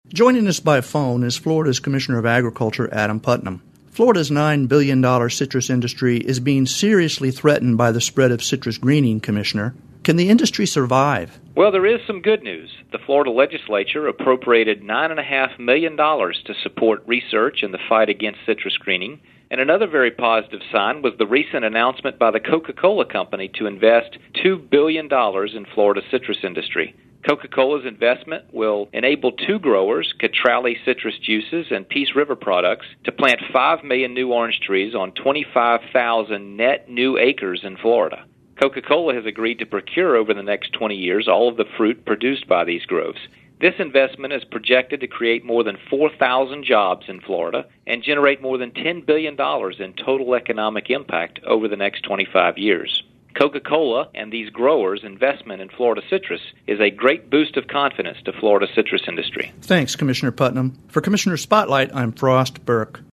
Joining us by phone is Florida's Commissioner of Agriculture, Adam Putnam. Florida's $9 billion citrus industry is being seriously threatened by the spread of citrus greening, Commissioner. Can the industry survive? Well, there is some good news. The Florida legislature appropriated $9.5 million to support research in the fight against citrus greening. And another very positive sign was the recent announcement by the Coca-Cola Company to invest $2 billion in Florida's citrus industry. Coca-Cola's investment will enable two growers, Catrali Citrus Juices and Peace River Products, to plant 5 million new orange trees on 25,000 net new acres in Florida. Coca-Cola has agreed to procure over the next 20 years all of the fruit produced by these groves. This investment is projected to create more than 4,000 jobs in Florida and generate more than $10 billion in total economic impact over the next 25 years. Coca-Cola and these growers' investment in Florida citrus is a great boost of confidence to Florida's citrus industry. Thanks, Commissioner Putnam. For Commissioner Spotlight, I'm Frost Burke.